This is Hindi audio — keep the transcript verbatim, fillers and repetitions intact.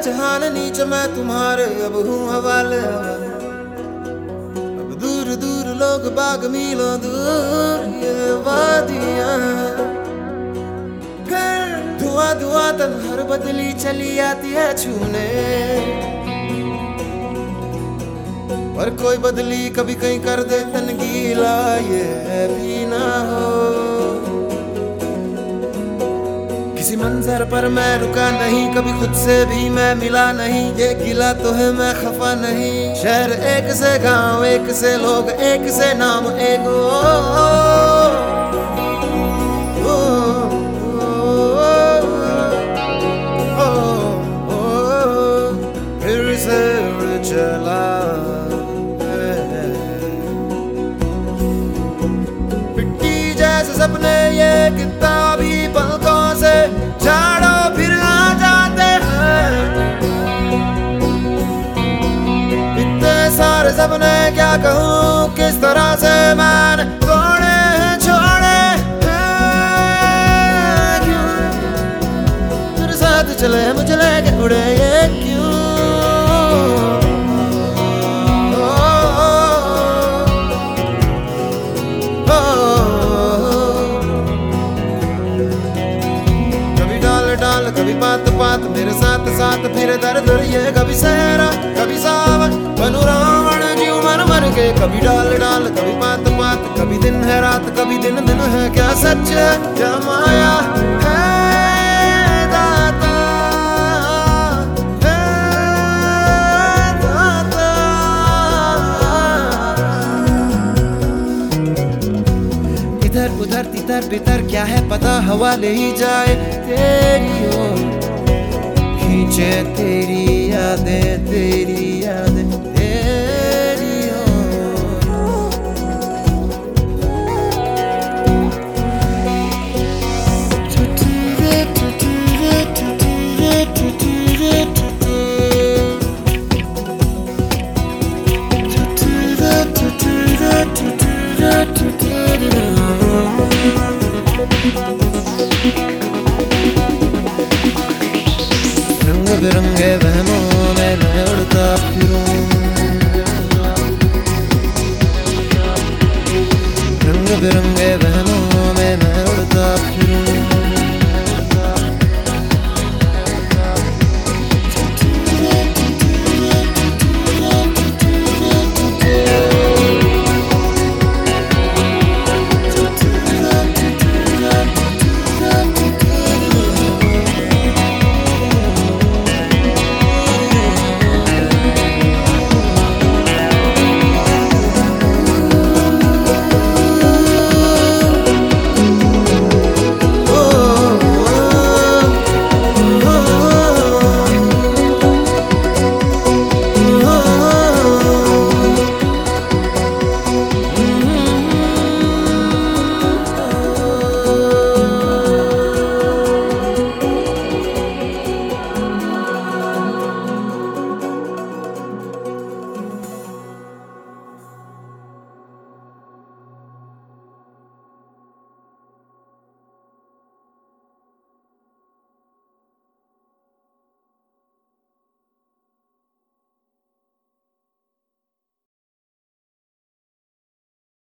जहान नीच मैं तुम्हारे अब हूँ हवाले। अब दूर दूर लोग बाग मीलों दूर ये वादियां, फिर धुआं धुआं तन हर बदली चली आती है छूने। पर कोई बदली कभी कहीं कर दे तन गीला ये भी ना हो। किसी मंजर पर मैं रुका नहीं, कभी खुद से भी मैं मिला नहीं। ये गिला तो है मैं खफा नहीं। शहर एक से गांव एक से लोग एक से नाम एक ओ, ओ, ओ, ओ, ओ, ओ, फिर से चला सपने ये किताबी पलकों से झाड़ो फिर आ जाते हैं। इतने सारे सपने क्या कहूँ किस तरह से मैंने तोड़े हैं छोड़े हैं क्यों तेरे साथ चले मुझे लेके उड़े ये क्यों। कभी बात बात मेरे साथ साथ फिर दर्द ये कभी सहरा कभी सावन बनू रावण जीव मर मर के। कभी डाल डाल कभी बात बात कभी दिन है रात कभी दिन दिन है क्या सच है क्या माया है दाता है दाता। इधर उधर तितर बितर क्या है पता हवा ले ही जाए तेरी ओर खींचे तेरी यादें तेरी यादें तेरी ओर। रंग बिरंगे वहमों में मैं उड़ता फिरूं, रंग बिरंगे वहमों में मैं